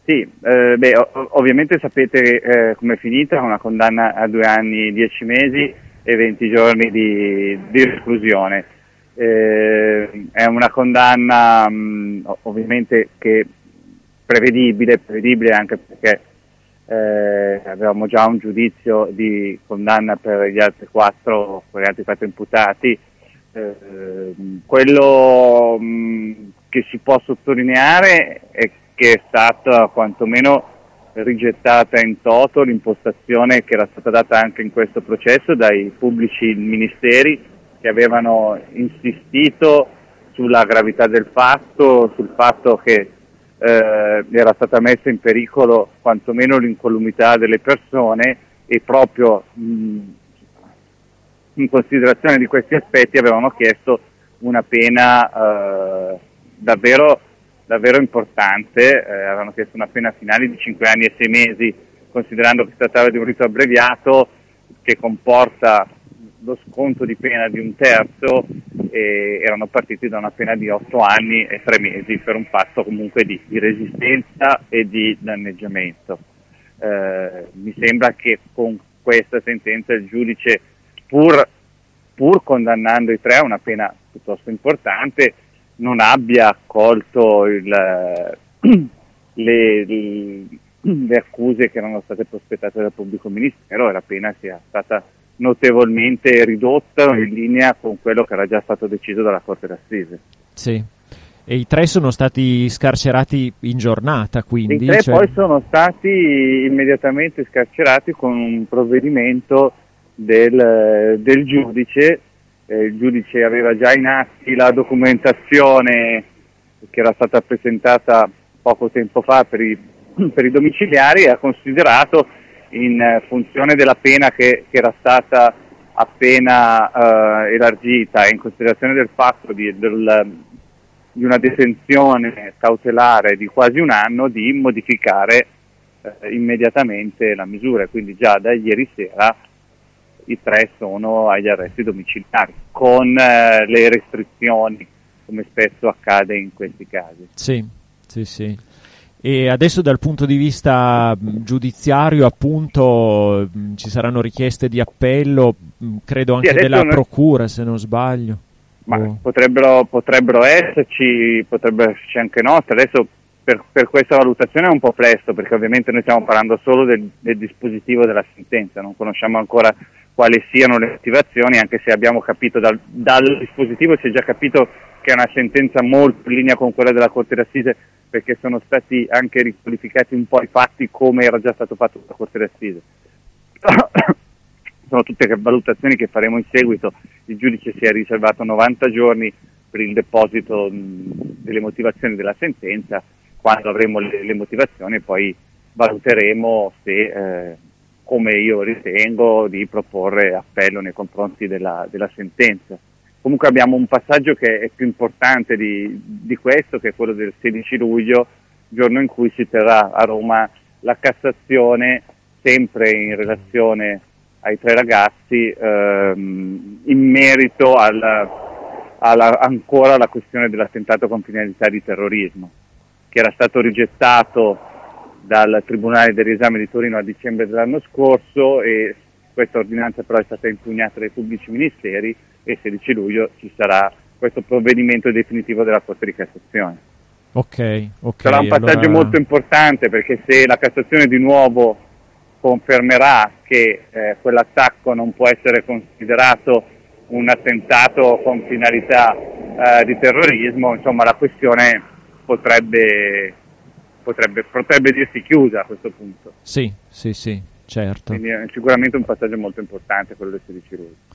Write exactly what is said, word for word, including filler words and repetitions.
Sì, eh, beh, ov- ovviamente sapete eh, com'è finita, una condanna a due anni, dieci mesi e venti giorni di, di reclusione. Eh, è una condanna mh, ovviamente che prevedibile, prevedibile anche perché eh, avevamo già un giudizio di condanna per gli altri quattro, per gli altri quattro imputati. Eh, quello mh, che si può sottolineare è che è stata quantomeno rigettata in toto l'impostazione che era stata data anche in questo processo dai pubblici ministeri che avevano insistito sulla gravità del fatto, sul fatto che eh, era stata messa in pericolo quantomeno l'incolumità delle persone e proprio mh, in considerazione di questi aspetti avevano chiesto una pena eh, davvero davvero importante, eh, avevano chiesto una pena finale di cinque anni e sei mesi, considerando che si trattava di un rito abbreviato che comporta lo sconto di pena di un terzo, e erano partiti da una pena di otto anni e tre mesi per un fatto comunque di, di resistenza e di danneggiamento. Eh, mi sembra che con questa sentenza il giudice, pur, pur condannando i tre a una pena piuttosto importante, non abbia accolto il, le, le, le accuse che erano state prospettate dal pubblico ministero e la pena sia stata notevolmente ridotta in linea con quello che era già stato deciso dalla Corte d'Assise. Sì, e i tre sono stati scarcerati in giornata, quindi? I tre cioè... poi sono stati immediatamente scarcerati con un provvedimento del, del giudice. Eh, il giudice aveva già in atti la documentazione che era stata presentata poco tempo fa per i, per i domiciliari e ha considerato, in eh, funzione della pena che, che era stata appena eh, elargita e in considerazione del fatto di, del, di una detenzione cautelare di quasi un anno, di modificare eh, immediatamente la misura. Quindi già da ieri sera i tre sono agli arresti domiciliari, con eh, le restrizioni, come spesso accade in questi casi. Sì, sì, sì. E adesso dal punto di vista giudiziario, appunto, ci saranno richieste di appello, credo anche sì, della noi... procura, se non sbaglio. Ma oh. potrebbero, potrebbero esserci, potrebbero esserci anche nostre. Adesso per, per questa valutazione è un po' presto, perché ovviamente noi stiamo parlando solo del, del dispositivo della sentenza, non conosciamo ancora quali siano le motivazioni, anche se abbiamo capito dal, dal dispositivo, si è già capito che è una sentenza molto in linea con quella della Corte d'Assise, perché sono stati anche riqualificati un po' i fatti come era già stato fatto dalla Corte d'Assise. Sono tutte valutazioni che faremo in seguito. Il giudice si è riservato novanta giorni per il deposito mh, delle motivazioni della sentenza. Quando avremo le, le motivazioni poi valuteremo se, eh, come io ritengo, di proporre appello nei confronti della, della sentenza. Comunque abbiamo un passaggio che è più importante di, di questo, che è quello del sedici luglio, giorno in cui si terrà a Roma la Cassazione, sempre in relazione ai tre ragazzi, ehm, in merito alla, alla, ancora alla questione dell'attentato con finalità di terrorismo, che era stato rigettato dal Tribunale del Riesame di Torino a dicembre dell'anno scorso, e questa ordinanza però è stata impugnata dai pubblici ministeri, e il sedici luglio ci sarà questo provvedimento definitivo della Corte di Cassazione. Ok, ok. Sarà un passaggio allora... molto importante, perché se la Cassazione di nuovo confermerà che eh, quell'attacco non può essere considerato un attentato con finalità eh, di terrorismo, insomma la questione potrebbe, potrebbe, potrebbe dirsi chiusa a questo punto. Sì, sì, sì, certo. Quindi è sicuramente un passaggio molto importante quello del sedici luglio.